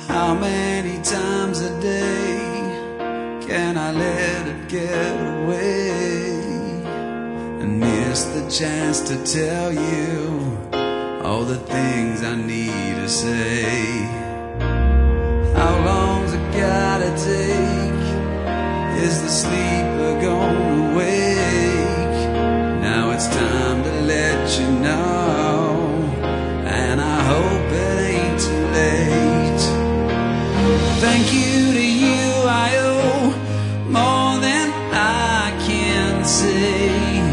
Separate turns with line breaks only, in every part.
How many times a day can I let it get away and miss the chance to tell you all the things I need to say? How long's it gotta take? Is the sleeper gonna wake? Now it's time to let you know, and I hope it ain't too late. Thank you to you I owe more than I can say.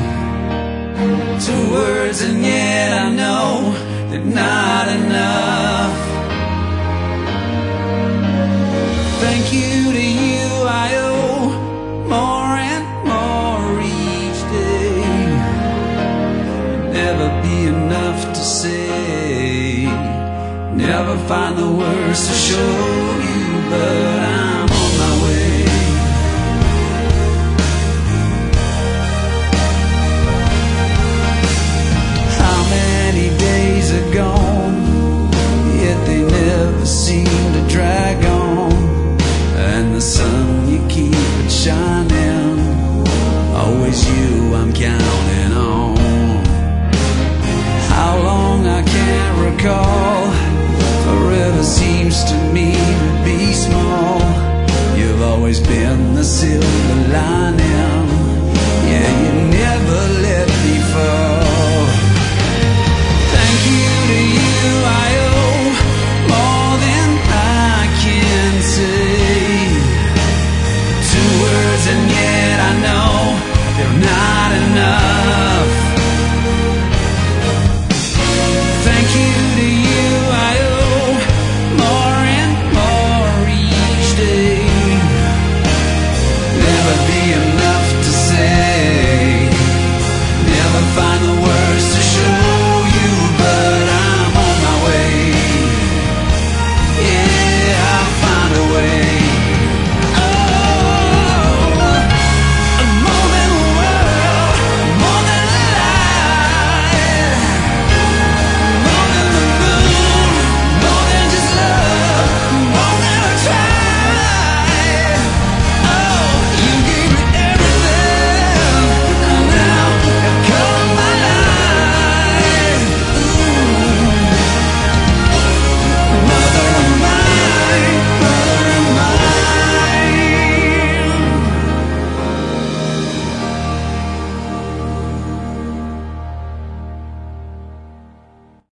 2 words and yet I know they're not enough. Thank you to you I owe more and more each day. Never be enough to say, never find the words to show you, but I'm on my way. How many days are gone, yet they never seem to drag on, and the sun you keep it shining, always you I'm counting on. How long I can't recall, forever seems to me to be small. You've always been the silver lining, yeah, you never let